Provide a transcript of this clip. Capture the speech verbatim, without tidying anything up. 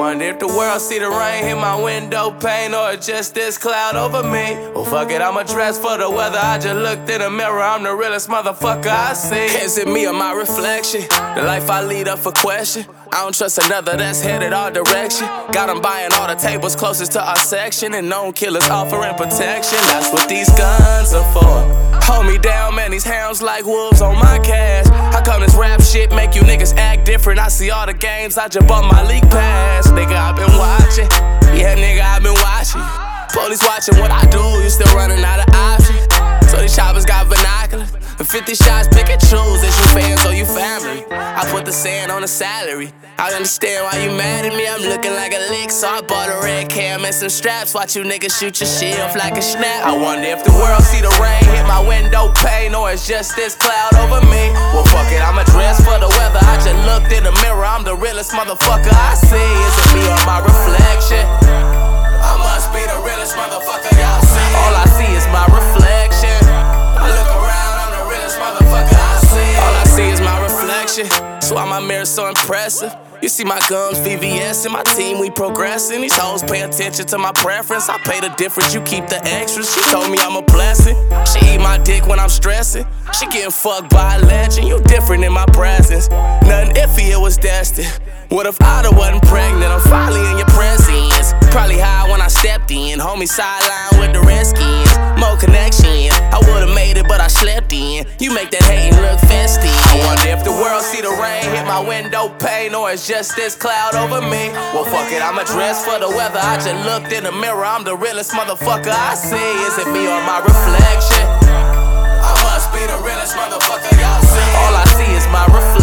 wonder if the world see the rain hit my window pane, or just this cloud over me. Well, fuck it, I'ma dress for the weather. I just looked in the mirror, I'm the realest motherfucker I see. Is it me or my reflection? The life I lead up for question. I don't trust another that's headed our direction. Got them buying all the tables closest to our section, and known killers offering protection. That's what these guns are for. Hold me down, man, these hounds like wolves on my cash. How come this rap shit make you niggas act different? I see all the games, I just bought my league pass. Nigga, I been watching, yeah, nigga, I been watching. Police watching what I do, you still running out of options. So these choppers got binoculars, and fifty shots, pick and choose. Is you fans or you family? I put the sand on the salary. I understand why you mad at me, I'm looking like a lick. So I bought a red cam and some straps. Watch you niggas shoot your shit off like a snap. I wonder if the world see the rain hit my window pane, or it's just this cloud over me. Well, fuck it, I'ma dress for the weather. I just looked in the mirror, I'm the realest motherfucker I see. Is it me or my reflection? I must be the realest motherfucker y'all see. All I see is my reflection. I look around, I'm the realest motherfucker I see. All I see is my reflection. That's why my mirror's so impressive. You see my guns, V V S, and my team, we progressing. These hoes pay attention to my preference. I pay the difference, you keep the extras. She told me I'm a blessing. She eat my dick when I'm stressing. She getting fucked by a legend. You different in my presence. Nothing iffy, it was destined. What if I wasn't pregnant? I'm finally in your presence. Probably high when I stepped in. Homie sideline with the Redskins. More connection. I would've made it, but I slept in. You make that hating look festive. I wonder if the world see the rain hit my window pane, or it's just this cloud over me. Well, fuck it, I'ma dress for the weather. I just looked in the mirror, I'm the realest motherfucker I see. Is it me or my reflection? I must be the realest motherfucker y'all see. All I see is my reflection.